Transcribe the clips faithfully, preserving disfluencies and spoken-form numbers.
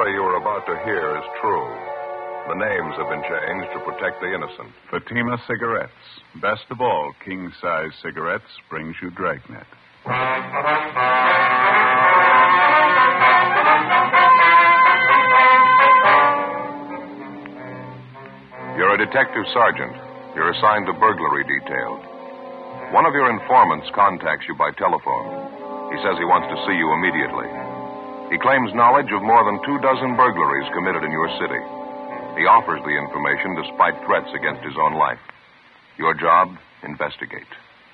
story you are about to hear is true. The names have been changed to protect the innocent. Fatima Cigarettes. Best of all, king-size cigarettes brings you Dragnet. You're a detective sergeant. You're assigned to burglary detail. One of your informants contacts you by telephone. He says he wants to see you immediately. He claims knowledge of more than two dozen burglaries committed in your city. He offers the information despite threats against his own life. Your job, investigate.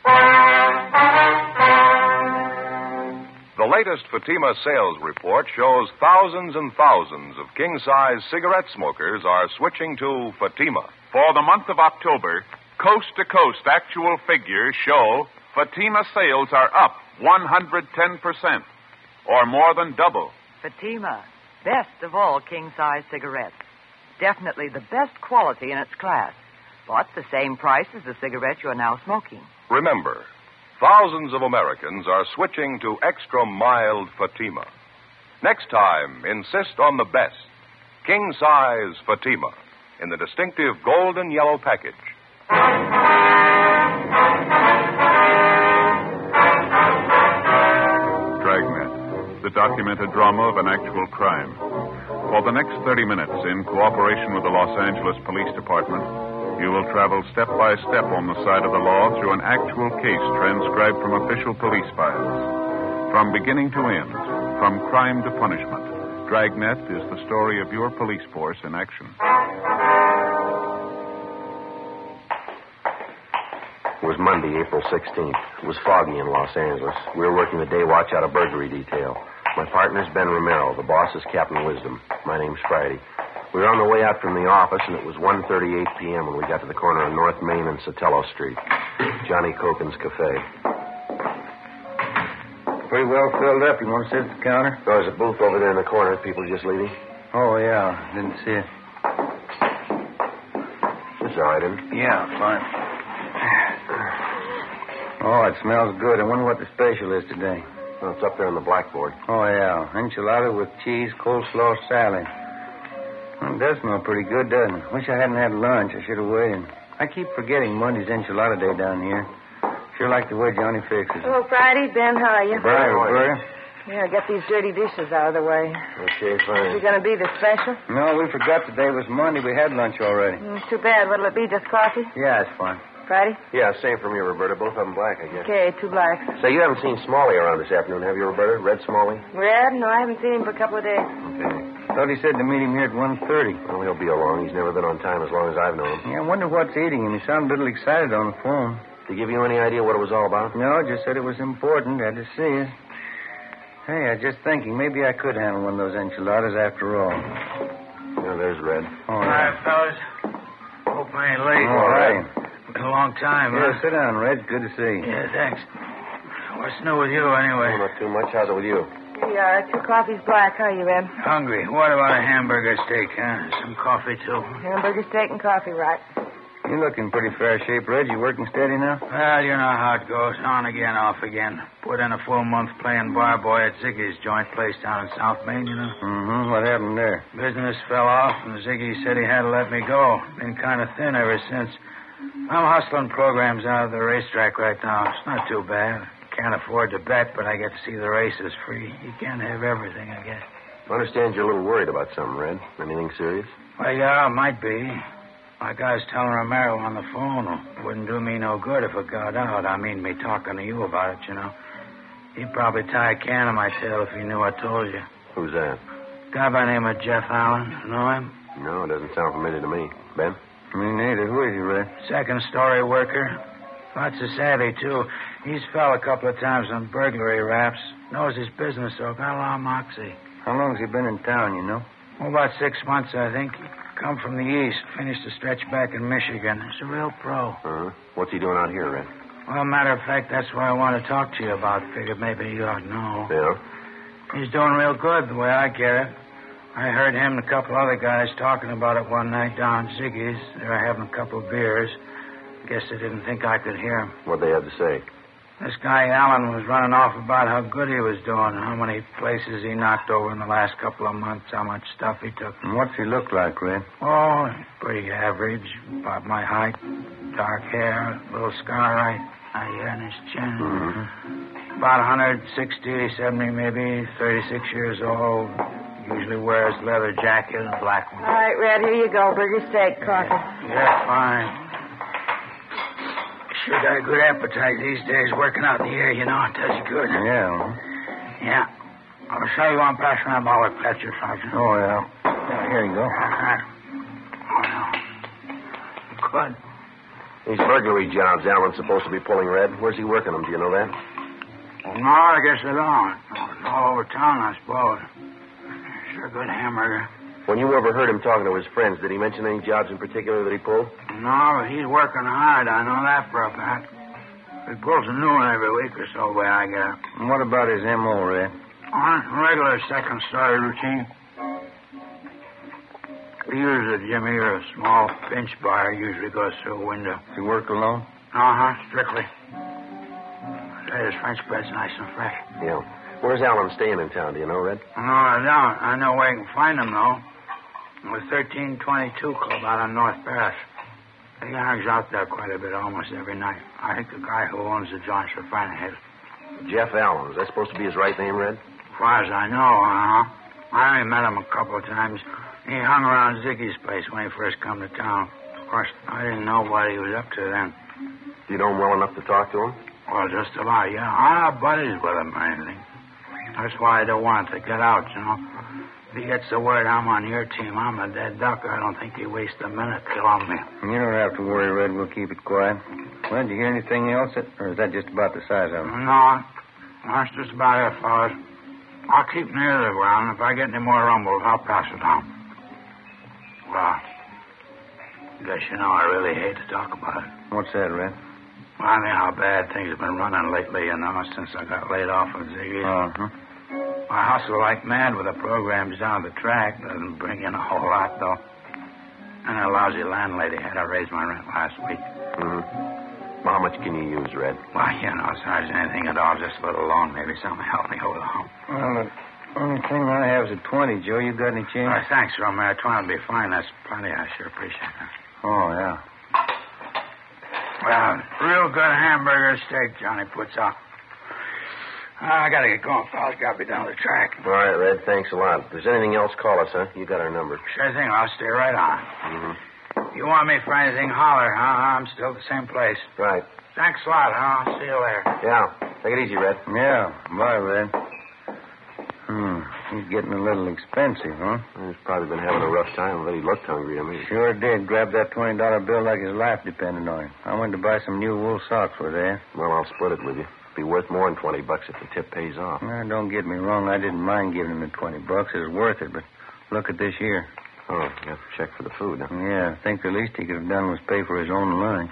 The latest Fatima sales report shows thousands and thousands of king-size cigarette smokers are switching to Fatima. For the month of October, coast-to-coast actual figures show Fatima sales are up one hundred ten percent, or more than double. Fatima, best of all king-size cigarettes. Definitely the best quality in its class, but the same price as the cigarette you're now smoking. Remember, thousands of Americans are switching to extra mild Fatima. Next time, insist on the best. King-size Fatima in the distinctive golden yellow package. Dragnet, the documented drama of an actual crime. For the next thirty minutes, in cooperation with the Los Angeles Police Department, you will travel step by step on the side of the law through an actual case transcribed from official police files. From beginning to end, from crime to punishment, Dragnet is the story of your police force in action. It was Monday, April sixteenth. It was foggy in Los Angeles. We were working the day watch out of burglary detail. My partner's Ben Romero. The boss is Captain Wisdom. My name's Friday. We were on the way out from the office, and it was one thirty-eight p.m. when we got to the corner of North Main and Sotelo Street. Johnny Cokin's Cafe. Pretty well filled up. You want to sit at the counter? There's a booth over there in the corner. People just leaving. Oh, yeah. Didn't see it. It's all right, isn't it? Yeah, fine. Oh, it smells good. I wonder what the special is today. Well, it's up there on the blackboard. Oh, yeah. Enchilada with cheese, coleslaw salad. Well, it does smell pretty good, doesn't it? Wish I hadn't had lunch. I should have waited. I keep forgetting Monday's enchilada day down here. Sure like the way Johnny fixes it. Hello, Friday. Ben, how are you? Bye, Roberta. Yeah, get these dirty dishes out of the way. Okay, fine. Is it going to be the special? No, we forgot today was Monday. We had lunch already. Mm, too bad. What'll it be, just coffee? Yeah, it's fine. Friday? Yeah, same for me, Roberta. Both of them black, I guess. Okay, two blacks. Say, you haven't seen Smalley around this afternoon, have you, Roberta? Red Smalley? Red? No, I haven't seen him for a couple of days. Okay. Thought he said to meet him here at one thirty. Well, he'll be along. He's never been on time as long as I've known him. Yeah, I wonder what's eating him. He sounded a little excited on the phone. Did he give you any idea what it was all about? No, just said it was important. Had to see it. Hey, I was just thinking, maybe I could handle one of those enchiladas after all. Yeah, there's Red. All All right. right, fellas. Hope I ain't late. All right. Been a long time, Yeah, huh? sit down, Red. Good to see you. Yeah, thanks. What's new with you, anyway? Oh, not too much. How's it with you? Here you are. Two coffees black. How are you, Red? Hungry. What about a hamburger steak, huh? Some coffee, too. Hamburger steak and coffee, right? You're looking pretty fair shape, Red. You working steady now? Well, you know how it goes. On again, off again. Put in a full month playing bar boy at Ziggy's joint place down in South Main, you know. Mm-hmm. What happened there? Business fell off, and Ziggy said he had to let me go. Been kind of thin ever since. I'm hustling programs out of the racetrack right now. It's not too bad. Can't afford to bet, but I get to see the races free. You can't have everything, I guess. I understand you're a little worried about something, Red. Anything serious? Well, yeah, it might be. Like I was telling Romero on the phone, it wouldn't do me no good if it got out. I mean, me talking to you about it, you know. He'd probably tie a can to my tail if he knew I told you. Who's that? Guy by the name of Jeff Allen. Know him? No, it doesn't sound familiar to me. Ben? Me neither. Who is he, Red? Second story worker. Lots of savvy, too. He's fell a couple of times on burglary raps. Knows his business, though. Got a lot of moxie. How long's he been in town, you know? Well, about six months, I think. Come from the east. Finished a stretch back in Michigan. He's a real pro. Uh-huh. What's he doing out here, Red? Well, matter of fact, that's what I want to talk to you about. Figured maybe you ought to know. Yeah? He's doing real good, the way I get it. I heard him and a couple other guys talking about it one night down at Ziggy's. They were having a couple of beers. Guess they didn't think I could hear them. What'd they have to say? This guy Allen was running off about how good he was doing, how many places he knocked over in the last couple of months, how much stuff he took. And what's he look like, Red? Oh, pretty average. About my height. Dark hair, little scar right, right here in his chin. Mm-hmm. About one sixty, seventy maybe, thirty-six years old. Usually wears leather jacket and black one. All right, Red, here you go. Burger, steak, coffee. Yeah, fine. Sure got a good appetite these days, working out in the air, you know. It does you good. Yeah. Yeah. I'll show you one pass around my wallet, Fletcher, Sergeant. Oh, yeah. Yeah, here you go. Uh-huh. Good. These burglary jobs Alan's supposed to be pulling, Red. Where's he working them? Do you know that? No, I guess I don't. All over town, I suppose. Sure good hamburger. When you overheard him talking to his friends, did he mention any jobs in particular that he pulled? No, but he's working hard. I know that for a fact. He pulls a new one every week or so, the way I get it. And what about his M O, Red? On regular second story routine. He uses a Jimmy or a small pinch bar. Usually goes through a window. Does he work alone? Uh-huh, strictly. Say, his French bread's nice and fresh. Yeah. Where's Alan staying in town? Do you know, Red? No, I don't. I know where you can find him, though. The thirteen twenty-two Club out on North Pass. He hangs out there quite a bit almost every night. I think the guy who owns the joint's a friend of his. Jeff Allen. Is that supposed to be his right name, Red? As far as I know, uh-huh. I only met him a couple of times. He hung around Ziggy's place when he first come to town. Of course, I didn't know what he was up to then. You know him well enough to talk to him? Well, just a lot, yeah. I'm not buddies with him or anything. That's why I don't want it to get out, you know. If he gets the word I'm on your team, I'm a dead duck. I don't think he'd waste a minute killing me. You don't have to worry, Red. We'll keep it quiet. Well, did you hear anything else? Or is that just about the size of him? No, that's just about it, fellas. I'll keep near the ground. If I get any more rumbles, I'll pass it on. Well, guess you know I really hate to talk about it. What's that, Red? Well, I know how bad things have been running lately, you know, since I got laid off with Ziggy. Uh-huh. I hustle like mad with the programs down the track. Doesn't bring in a whole lot, though. And a lousy landlady had to raise my rent last week. Mm-hmm. Well, how much can you use, Red? Well, you know, as far as anything at all, just a little loan, maybe something to help me over the hump. Well, the only thing I have is a twenty, Joe. You got any change? Uh, thanks, Romero. twenty will be fine. That's plenty. I sure appreciate that. Oh, yeah. Well, real good hamburger steak Johnny puts up. Uh, I gotta get going, fellas. Gotta be down the track. All right, Red. Thanks a lot. If there's anything else, call us, huh? You got our number. Sure thing. I'll stay right on. Mm-hmm. You want me for anything, holler, huh? I'm still at the same place. Right. Thanks a lot, huh? I'll see you later. Yeah. Take it easy, Red. Yeah. Bye, Red. Hmm. He's getting a little expensive, huh? He's probably been having a rough time, but he looked hungry to me. Sure did. Grabbed that twenty dollar bill like his life depended on it. I went to buy some new wool socks for there. Well, I'll split it with you. Be worth more than twenty bucks if the tip pays off. Now, don't get me wrong. I didn't mind giving him the twenty bucks. It was worth it, but look at this here. Oh, you have to check for the food, huh? Yeah, I think the least he could have done was pay for his own lunch.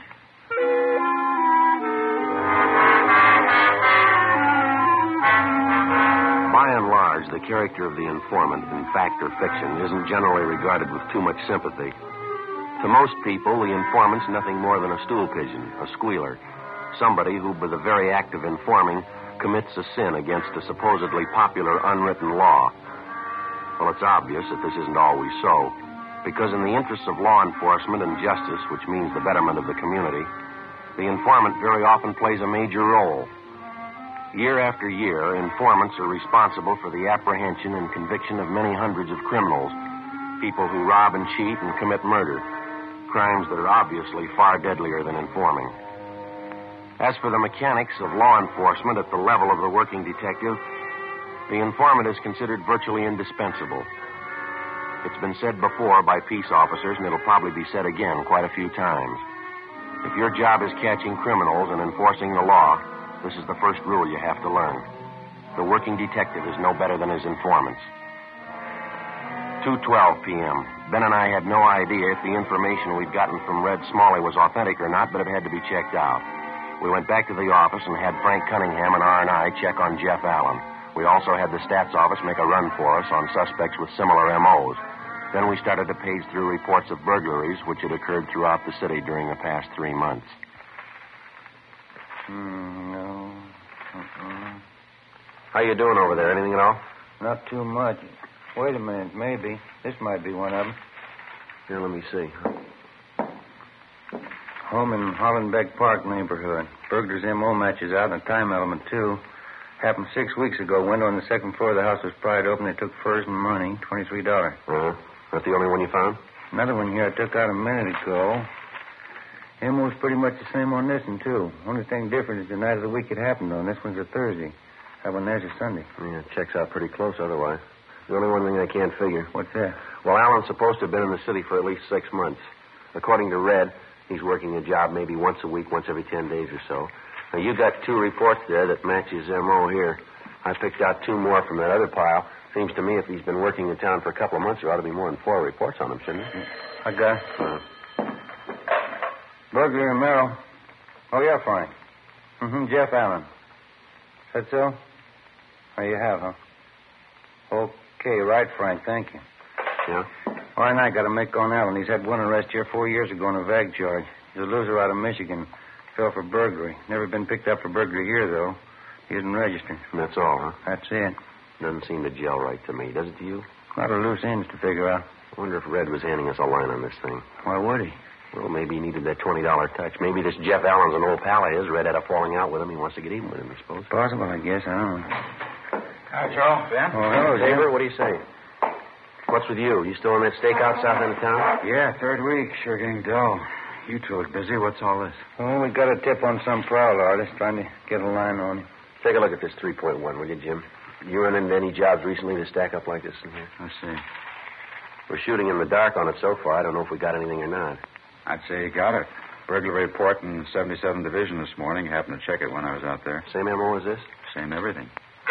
By and large, the character of the informant, in fact or fiction, isn't generally regarded with too much sympathy. To most people, the informant's nothing more than a stool pigeon, a squealer. Somebody who, by the very act of informing, commits a sin against a supposedly popular unwritten law. Well, it's obvious that this isn't always so, because in the interests of law enforcement and justice, which means the betterment of the community, the informant very often plays a major role. Year after year, informants are responsible for the apprehension and conviction of many hundreds of criminals, people who rob and cheat and commit murder, crimes that are obviously far deadlier than informing. As for the mechanics of law enforcement at the level of the working detective, the informant is considered virtually indispensable. It's been said before by peace officers, and it'll probably be said again quite a few times. If your job is catching criminals and enforcing the law, this is the first rule you have to learn. The working detective is no better than his informants. two twelve p.m. Ben and I had no idea if the information we'd gotten from Red Smalley was authentic or not, but it had to be checked out. We went back to the office and had Frank Cunningham and R and I check on Jeff Allen. We also had the stats office make a run for us on suspects with similar M Os. Then we started to page through reports of burglaries which had occurred throughout the city during the past three months. Hmm, no. How you doing over there? Anything at all? Not too much. Wait a minute, maybe. This might be one of them. Here, let me see. Home in Hollenbeck Park neighborhood. Burglar's M O matches out and a time element, too. Happened six weeks ago. Window on the second floor of the house was pried open. They took furs and money, twenty-three dollars. Uh-huh. That's the only one you found? Another one here I took out a minute ago. M O's pretty much the same on this one, too. Only thing different is the night of the week it happened on. This one's a Thursday. That one there's a Sunday. Yeah, it checks out pretty close otherwise. The only one thing I can't figure. What's that? Well, Alan's supposed to have been in the city for at least six months. According to Red, he's working a job maybe once a week, once every ten days or so. Now, you got two reports there that match his M O here. I picked out two more from that other pile. Seems to me if he's been working in town for a couple of months, there ought to be more than four reports on him, shouldn't there? I got it. Uh, Burglary in Merrill. Oh, yeah, fine. Mm-hmm, Jeff Allen. Is that so? Oh, you have, huh? Okay, right, Frank, thank you. yeah? Why not? Got to make on Allen. He's had one arrest here four years ago on a vag charge. He's a loser out of Michigan. Fell for burglary. Never been picked up for burglary here, though. He isn't registered. And that's all, huh? That's it. Doesn't seem to gel right to me, does it to you? A lot of loose ends to figure out. I wonder if Red was handing us a line on this thing. Why would he? Well, maybe he needed that twenty dollars touch. Maybe this Jeff Allen's an old pal of his. Red had a falling out with him. He wants to get even with him, I suppose. Possible, I guess. I don't know. Hi, Joe. Ben? Oh, hello, Tabor, what do you say? What's with you? You still in that stakeout south end of town? Yeah, third week. Sure getting dull. You two are busy. What's all this? Oh, we got a tip on some prowl artist trying to get a line on him. Take a look at this three point one, will you, Jim? You run into any jobs recently to stack up like this in here? I see. We're shooting in the dark on it so far. I don't know if we got anything or not. I'd say you got it. Burglary report in seventy-seventh Division this morning. Happened to check it when I was out there. Same M O as this? Same everything.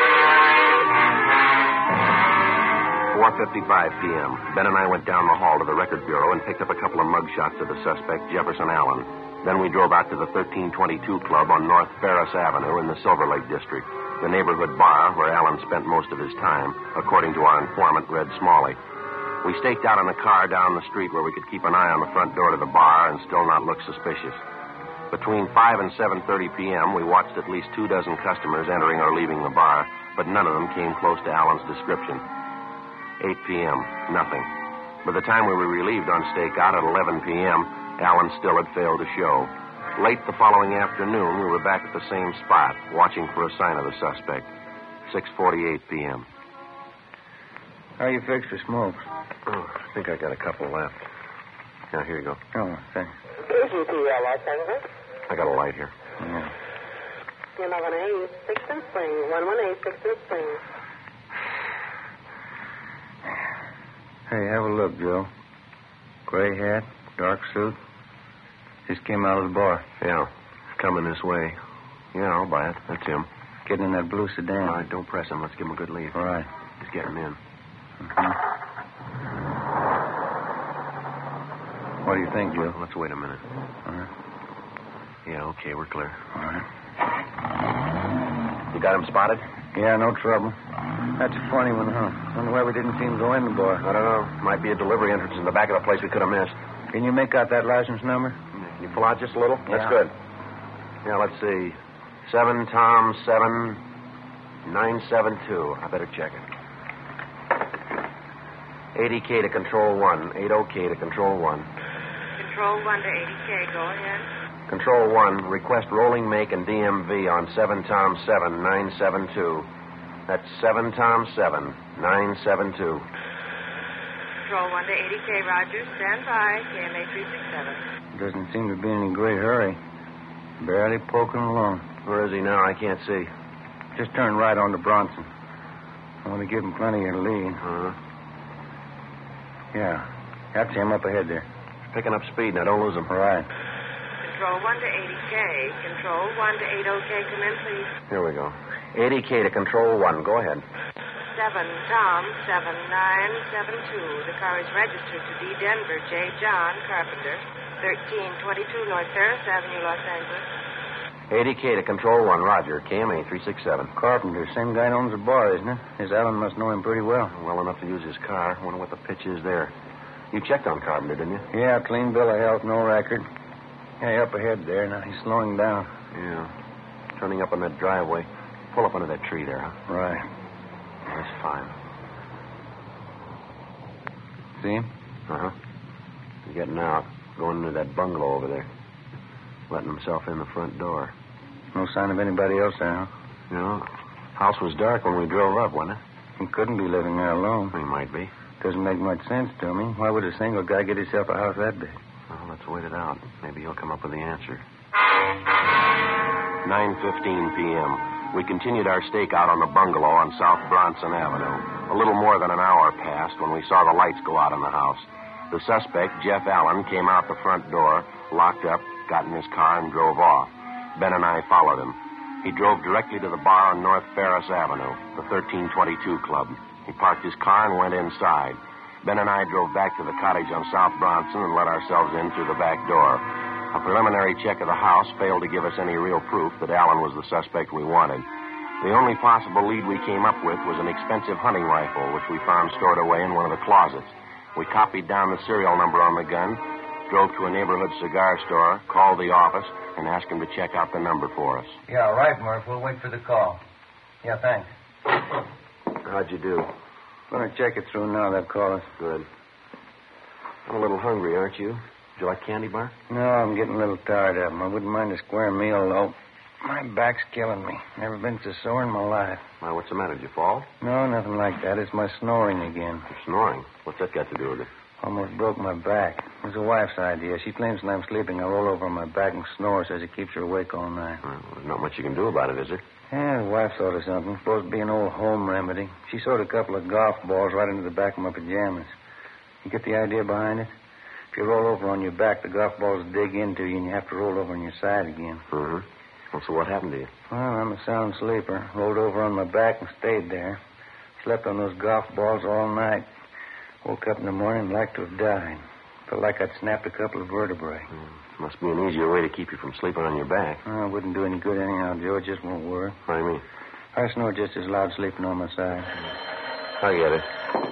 four fifty-five p.m. Ben and I went down the hall to the record bureau and picked up a couple of mug shots of the suspect, Jefferson Allen. Then we drove out to the thirteen twenty-two Club on North Ferris Avenue in the Silver Lake District, the neighborhood bar where Allen spent most of his time, according to our informant, Red Smalley. We staked out in a car down the street where we could keep an eye on the front door to the bar and still not look suspicious. Between five and seven thirty p.m., we watched at least two dozen customers entering or leaving the bar, but none of them came close to Allen's description. eight p.m., nothing. By the time we were relieved on stakeout at eleven p.m., Allen still had failed to show. Late the following afternoon, we were back at the same spot, watching for a sign of the suspect. six forty-eight p.m. How you fixed for smokes? Oh, I think I got a couple left. Now, here you go. Oh, thanks. K G P L Los Angeles. I got a light here. Yeah. eleven eight, Sixth Spring. one one eight, Sixth Spring. Hey, have a look, Joe. Gray hat, dark suit. Just came out of the bar. Yeah, coming this way. Yeah, I'll buy it. That's him. Getting in that blue sedan. All right, don't press him. Let's give him a good lead. All right. He's getting in. Mm-hmm. What do you think, Joe? Let's wait a minute. All right. Yeah, okay, we're clear. All right. You got him spotted? Yeah, no trouble. That's a funny one, huh? Wonder why we didn't see him go in the bar. I don't know. Might be a delivery entrance in the back of the place we could have missed. Can you make out that license number? Can you pull out just a little? Yeah. That's good. Yeah, let's see. Seven Tom seven nine seven two. I better check it. eighty K to Control One. eighty K to Control One. Control One to eighty K. Go ahead. Control One. Request rolling make and D M V on Seven Tom seven nine seven two. That's Seven Tom seven nine seven two. Control One to eighty K. Roger. Stand by. K M A three six seven. Doesn't seem to be in any great hurry. Barely poking along. Where is he now? I can't see. Just turn right onto Bronson. I want to give him plenty of lead. Uh-huh. Yeah. That's him up ahead there. Picking up speed. Now, don't lose him. All right. Control One to eighty K. Control One to eighty K. Come in, please. Here we go. eighty K to Control One. Go ahead. Seven Tom seven nine seven two. The car is registered to D. Denver J. John Carpenter, thirteen twenty-two North Ferris Avenue, Los Angeles. eighty K to Control One. Roger. K M A three six seven. Carpenter. Same guy owns the bar, isn't it? His Allen must know him pretty well. Well enough to use his car. Wonder what the pitch is there. You checked on Carpenter, didn't you? Yeah, clean bill of health, no record. Yeah, up ahead there. Now he's slowing down. Yeah. Turning up on that driveway. Pull up under that tree there, huh? Right. That's fine. See him? Uh-huh. He's getting out, going into that bungalow over there. Letting himself in the front door. No sign of anybody else there, huh? No. House was dark when we drove up, wasn't it? He couldn't be living there alone. He might be. Doesn't make much sense to me. Why would a single guy get himself a house that big? Well, let's wait it out. Maybe he'll come up with the answer. nine fifteen p.m. We continued our stakeout on the bungalow on South Bronson Avenue. A little more than an hour passed when we saw the lights go out in the house. The suspect, Jeff Allen, came out the front door, locked up, got in his car, and drove off. Ben and I followed him. He drove directly to the bar on North Ferris Avenue, the thirteen twenty-two Club. He parked his car and went inside. Ben and I drove back to the cottage on South Bronson and let ourselves in through the back door. A preliminary check of the house failed to give us any real proof that Allen was the suspect we wanted. The only possible lead we came up with was an expensive hunting rifle, which we found stored away in one of the closets. We copied down the serial number on the gun, drove to a neighborhood cigar store, called the office, and asked him to check out the number for us. Yeah, all right, Murph. We'll wait for the call. Yeah, thanks. How'd you do? Gonna check it through now. They'll call us. Good. I'm a little hungry, aren't you? Would you like candy bar? No, I'm getting a little tired of them. I wouldn't mind a square meal, though. My back's killing me. Never been so sore in my life. Why, what's the matter? Did you fall? No, nothing like that. It's my snoring again. You're snoring? What's that got to do with it? Almost broke my back. It was the wife's idea. She claims when I'm sleeping, I roll over on my back and snore. Says it keeps her awake all night. Well, there's not much you can do about it, is there? Yeah, the wife thought of something. Supposed to be an old home remedy. She sewed a couple of golf balls right into the back of my pajamas. You get the idea behind it? If you roll over on your back, the golf balls dig into you, and you have to roll over on your side again. Mm-hmm. Well, so what happened to you? Well, I'm a sound sleeper. Rolled over on my back and stayed there. Slept on those golf balls all night. Woke up in the morning like to have died. Felt like I'd snapped a couple of vertebrae. Mm, must be an easier way to keep you from sleeping on your back. Oh, it wouldn't do any good anyhow, Joe. It just won't work. What do you mean? I snore just as loud sleeping on my side. I get it.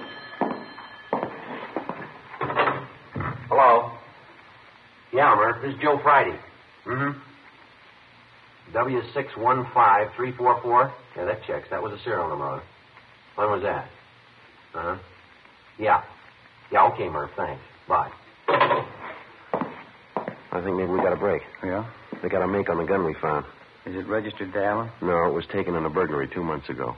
Hello? Yeah, Murph. This is Joe Friday. Mm-hmm. W six one five three four four. Yeah, that checks. That was a serial number. When was that? Uh-huh. Yeah. Yeah, okay, Murph. Thanks. Bye. I think maybe we got a break. Yeah? They got a make on the gun we found. Is it registered to Allen? No, it was taken in a burglary two months ago.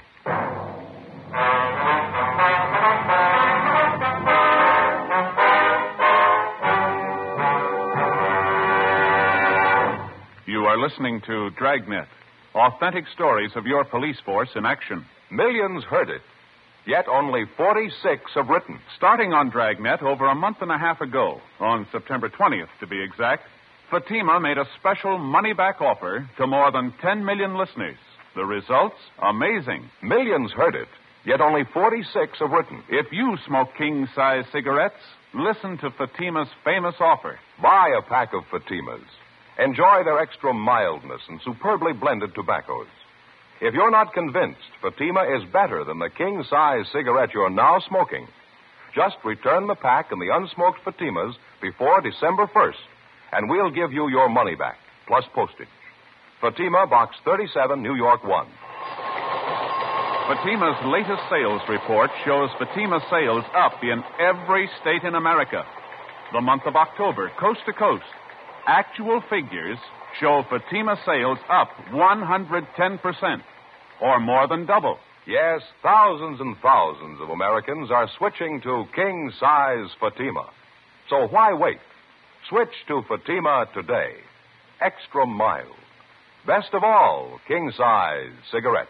You are listening to Dragnet, authentic stories of your police force in action. Millions heard it, yet only forty-six have written. Starting on Dragnet over a month and a half ago, on September twentieth to be exact, Fatima made a special money-back offer to more than ten million listeners. The results, amazing. Millions heard it, yet only forty-six have written. If you smoke king-size cigarettes, listen to Fatima's famous offer. Buy a pack of Fatimas. Enjoy their extra mildness and superbly blended tobaccos. If you're not convinced Fatima is better than the king-size cigarette you're now smoking, just return the pack and the unsmoked Fatimas before December first, and we'll give you your money back, plus postage. Fatima, Box thirty-seven, New York one. Fatima's latest sales report shows Fatima sales up in every state in America. The month of October, coast to coast, actual figures show Fatima sales up one hundred ten percent, or more than double. Yes, thousands and thousands of Americans are switching to king-size Fatima. So why wait? Switch to Fatima today. Extra mild. Best of all, king-size cigarettes.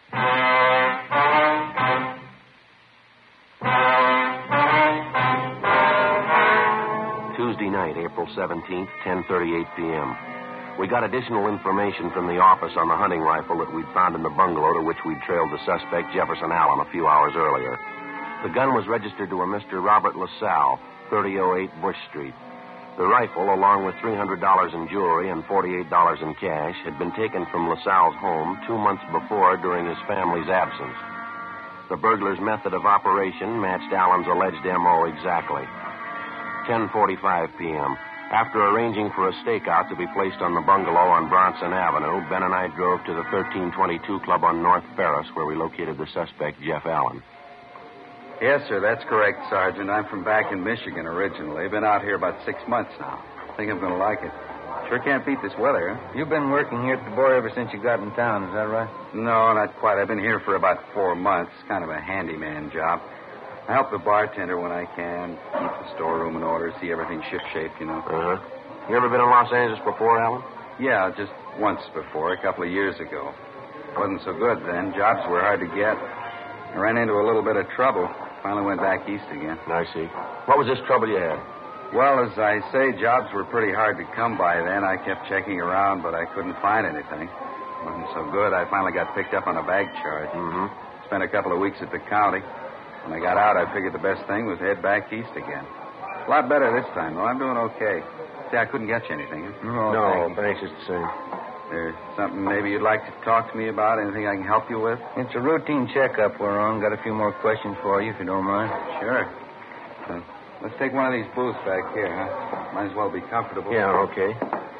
Tuesday night, April seventeenth, ten thirty-eight p.m. We got additional information from the office on the hunting rifle that we'd found in the bungalow to which we'd trailed the suspect, Jefferson Allen, a few hours earlier. The gun was registered to a Mister Robert LaSalle, thirty oh eight Bush Street. The rifle, along with three hundred dollars in jewelry and forty-eight dollars in cash, had been taken from LaSalle's home two months before during his family's absence. The burglar's method of operation matched Allen's alleged M O exactly. ten forty-five p.m. After arranging for a stakeout to be placed on the bungalow on Bronson Avenue, Ben and I drove to the thirteen twenty-two Club on North Ferris, where we located the suspect, Jeff Allen. Yes, sir, that's correct, Sergeant. I'm from back in Michigan originally. Been out here about six months now. Think I'm going to like it. Sure can't beat this weather, huh? You've been working here at the bar ever since you got in town, is that right? No, not quite. I've been here for about four months. Kind of a handyman job. I help the bartender when I can, keep the storeroom in order, see everything ship-shape, you know. Uh-huh. You ever been in Los Angeles before, Alan? Yeah, just once before, a couple of years ago. Wasn't so good then. Jobs were hard to get. I ran into a little bit of trouble. Finally went back east again. I see. What was this trouble you had? Well, as I say, jobs were pretty hard to come by then. I kept checking around, but I couldn't find anything. Wasn't so good. I finally got picked up on a bag charge. Mm-hmm. Spent a couple of weeks at the county. When I got out, I figured the best thing was to head back east again. A lot better this time, though. I'm doing okay. See, I couldn't get you anything. Huh? No, no thanks. It's the same. There's something maybe you'd like to talk to me about? Anything I can help you with? It's a routine checkup we're on. Got a few more questions for you, if you don't mind. Sure. Uh, let's take one of these booths back here, huh? Might as well be comfortable. Yeah, okay.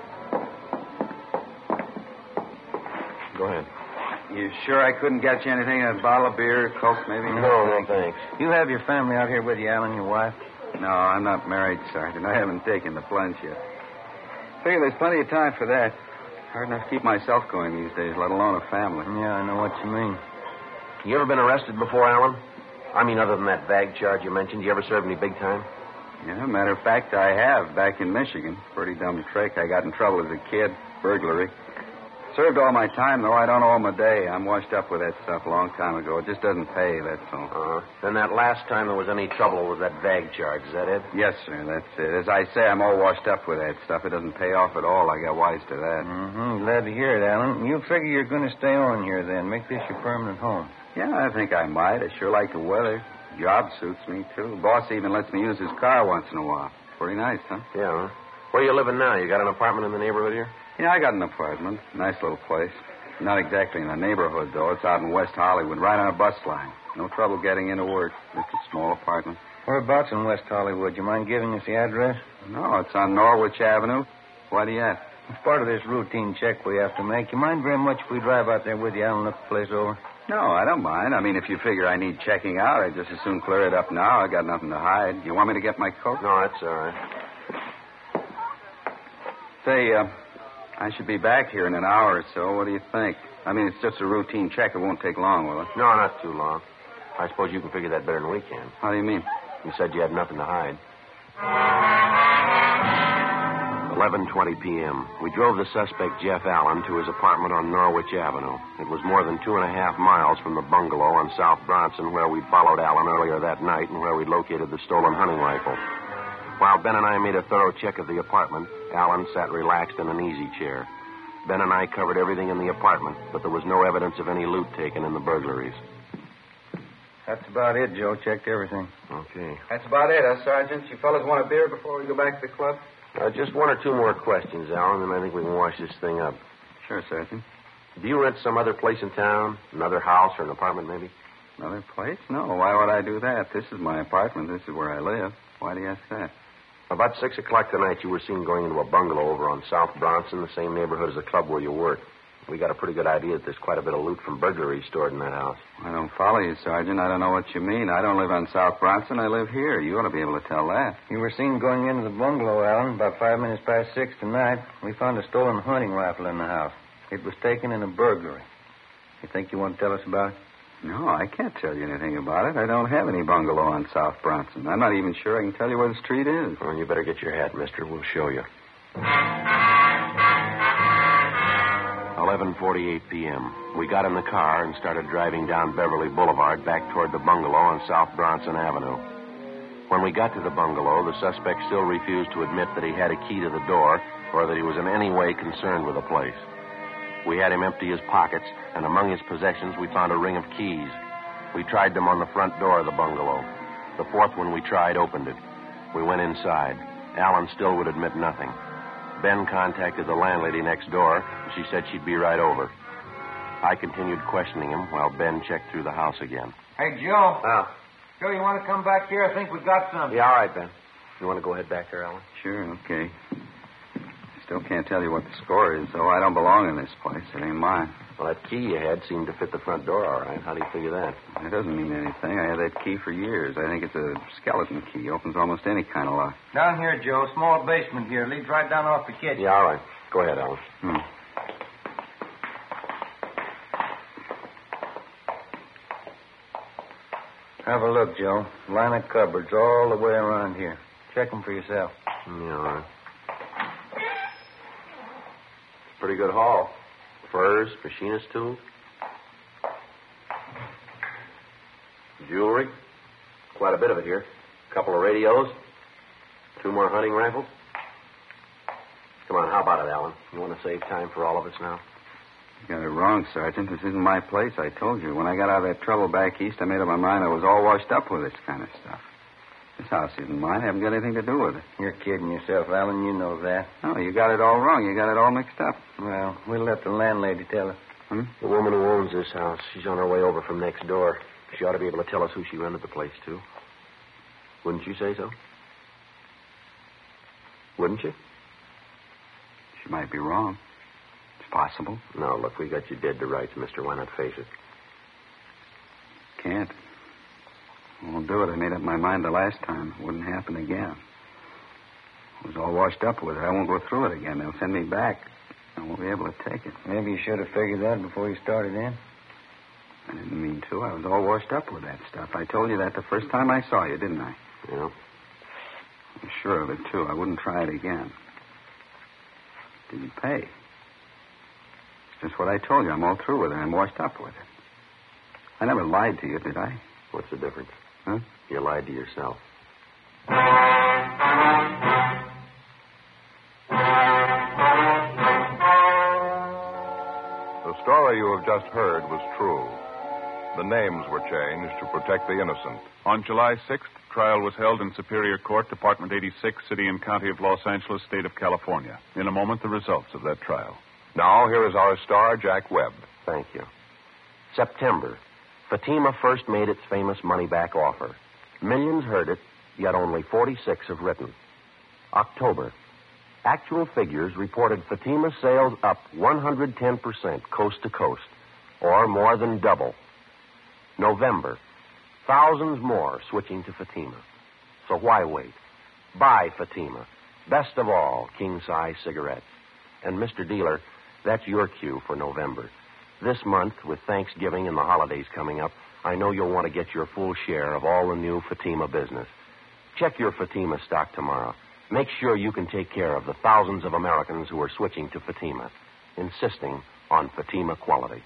Go ahead. You sure I couldn't get you anything? A bottle of beer, Coke, maybe? No, no, thanks. You have your family out here with you, Alan, your wife? No, I'm not married, Sergeant. I haven't taken the plunge yet. Figure there's plenty of time for that. Hard enough to keep myself going these days, let alone a family. Yeah, I know what you mean. You ever been arrested before, Alan? I mean, other than that bag charge you mentioned, you ever served any big time? Yeah, matter of fact, I have, back in Michigan. Pretty dumb trick. I got in trouble as a kid. Burglary. Served all my time, though. I don't owe them a day. I'm washed up with that stuff a long time ago. It just doesn't pay, that's all. Uh-huh. Then that last time there was any trouble with that bag charge, is that it? Yes, sir, that's it. As I say, I'm all washed up with that stuff. It doesn't pay off at all. I got wise to that. Mm-hmm. Glad to hear it, Alan. You figure you're going to stay on here, then. Make this your permanent home. Yeah, I think I might. I sure like the weather. Job suits me, too. Boss even lets me use his car once in a while. Pretty nice, huh? Yeah, huh? Where are you living now? You got an apartment in the neighborhood here? Yeah, I got an apartment. Nice little place. Not exactly in the neighborhood, though. It's out in West Hollywood, right on a bus line. No trouble getting into work. Just a small apartment. Whereabouts in West Hollywood? You mind giving us the address? No, it's on Norwich Avenue. Why do you ask? It's part of this routine check we have to make. You mind very much if we drive out there with you, Alan, look the place over? No, I don't mind. I mean, if you figure I need checking out, I'd just as soon clear it up now. I got nothing to hide. You want me to get my coat? No, that's all right. Say, uh... I should be back here in an hour or so. What do you think? I mean, it's just a routine check. It won't take long, will it? No, not too long. I suppose you can figure that better than we can. How do you mean? You said you had nothing to hide. eleven twenty p.m. We drove the suspect, Jeff Allen, to his apartment on Norwich Avenue. It was more than two and a half miles from the bungalow on South Bronson where we'd followed Allen earlier that night and where we'd located the stolen hunting rifle. While Ben and I made a thorough check of the apartment, Allen sat relaxed in an easy chair. Ben and I covered everything in the apartment, but there was no evidence of any loot taken in the burglaries. That's about it, Joe. Checked everything. Okay. That's about it, huh, Sergeant? You fellas want a beer before we go back to the club? Uh, just one or two more questions, Allen, and I think we can wash this thing up. Sure, Sergeant. Do you rent some other place in town? Another house or an apartment, maybe? Another place? No. Why would I do that? This is my apartment. This is where I live. Why do you ask that? About six o'clock tonight, you were seen going into a bungalow over on South Bronson, the same neighborhood as the club where you work. We got a pretty good idea that there's quite a bit of loot from burglaries stored in that house. I don't follow you, Sergeant. I don't know what you mean. I don't live on South Bronson. I live here. You ought to be able to tell that. You were seen going into the bungalow, Alan, about five minutes past six tonight. We found a stolen hunting rifle in the house. It was taken in a burglary. You think you want to tell us about it? No, I can't tell you anything about it. I don't have any bungalow on South Bronson. I'm not even sure I can tell you where the street is. Well, you better get your hat, mister. We'll show you. eleven forty-eight p.m. We got in the car and started driving down Beverly Boulevard back toward the bungalow on South Bronson Avenue. When we got to the bungalow, the suspect still refused to admit that he had a key to the door or that he was in any way concerned with the place. We had him empty his pockets, and among his possessions we found a ring of keys. We tried them on the front door of the bungalow. The fourth one we tried opened it. We went inside. Allen still would admit nothing. Ben contacted the landlady next door, and she said she'd be right over. I continued questioning him while Ben checked through the house again. Hey, Joe. Oh. Joe, you want to come back here? I think we got something. Yeah, all right, Ben. You want to go ahead back there, Alan? Sure, okay. Still can't tell you what the score is, though. I don't belong in this place. It ain't mine. Well, that key you had seemed to fit the front door all right. How do you figure that? It doesn't mean anything. I had that key for years. I think it's a skeleton key. Opens almost any kind of lock. Down here, Joe. Small basement here. Leads right down off the kitchen. Yeah, all right. Go ahead, Alan. Hmm. Have a look, Joe. Line of cupboards all the way around here. Check them for yourself. Yeah, all right. Pretty good haul. Furs, machinist tools. Jewelry. Quite a bit of it here. A couple of radios. Two more hunting rifles. Come on, how about it, Alan? You want to save time for all of us now? You got it wrong, Sergeant. This isn't my place, I told you. When I got out of that trouble back east, I made up my mind I was all washed up with this kind of stuff. This house isn't mine. I haven't got anything to do with it. You're kidding yourself, Alan. You know that. No, you got it all wrong. You got it all mixed up. Well, we'll let the landlady tell us. Hmm? The woman who owns this house, she's on her way over from next door. She ought to be able to tell us who she rented the place to. Wouldn't you say so? Wouldn't you? She might be wrong. It's possible. No, look, we got you dead to rights, mister. Why not face it? Can't. I won't do it. I made up my mind the last time. It wouldn't happen again. I was all washed up with it. I won't go through it again. They'll send me back. I won't be able to take it. Maybe you should have figured that before you started in. I didn't mean to. I was all washed up with that stuff. I told you that the first time I saw you, didn't I? Yeah. I'm sure of it, too. I wouldn't try it again. Didn't pay. It's just what I told you. I'm all through with it. I'm washed up with it. I never lied to you, did I? What's the difference? Huh? You lied to yourself. The story you have just heard was true. The names were changed to protect the innocent. On July sixth, trial was held in Superior Court, Department eighty-six, City and County of Los Angeles, State of California. In a moment, the results of that trial. Now, here is our star, Jack Webb. Thank you. September. Fatima first made its famous money-back offer. Millions heard it, yet only forty-six have written. October. Actual figures reported Fatima's sales up one hundred ten percent coast to coast, or more than double. November. Thousands more switching to Fatima. So why wait? Buy Fatima. Best of all, king-size cigarettes. And, Mister Dealer, that's your cue for November. This month, with Thanksgiving and the holidays coming up, I know you'll want to get your full share of all the new Fatima business. Check your Fatima stock tomorrow. Make sure you can take care of the thousands of Americans who are switching to Fatima, insisting on Fatima quality.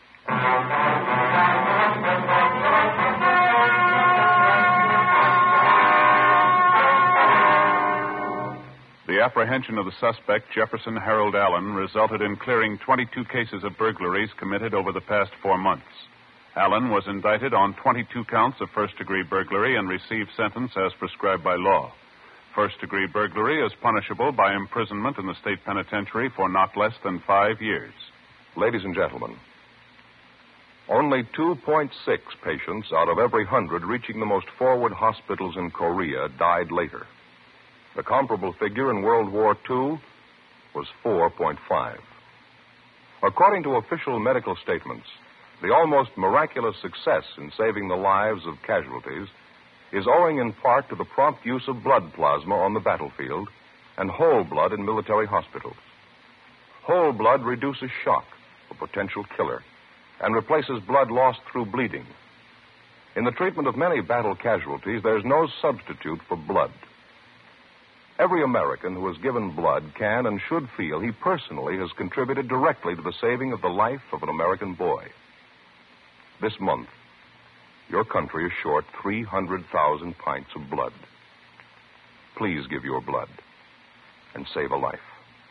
The apprehension of the suspect, Jefferson Harold Allen, resulted in clearing twenty-two cases of burglaries committed over the past four months. Allen was indicted on twenty-two counts of first-degree burglary and received sentence as prescribed by law. First-degree burglary is punishable by imprisonment in the state penitentiary for not less than five years. Ladies and gentlemen, only two point six patients out of every hundred reaching the most forward hospitals in Korea died later. The comparable figure in World War Two was four point five. According to official medical statements, the almost miraculous success in saving the lives of casualties is owing in part to the prompt use of blood plasma on the battlefield and whole blood in military hospitals. Whole blood reduces shock, a potential killer, and replaces blood lost through bleeding. In the treatment of many battle casualties, there's no substitute for blood. Every American who has given blood can and should feel he personally has contributed directly to the saving of the life of an American boy. This month, your country is short three hundred thousand pints of blood. Please give your blood and save a life.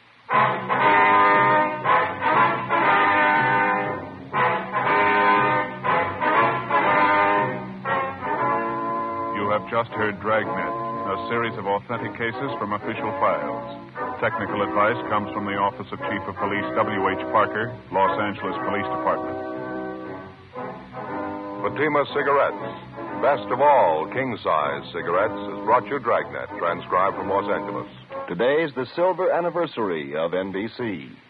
You have just heard Dragnet, a series of authentic cases from official files. Technical advice comes from the Office of Chief of Police W H Parker, Los Angeles Police Department. Fatima Cigarettes, Best of all, king-size cigarettes has brought you Dragnet, transcribed from Los Angeles. Today's the silver anniversary of N B C.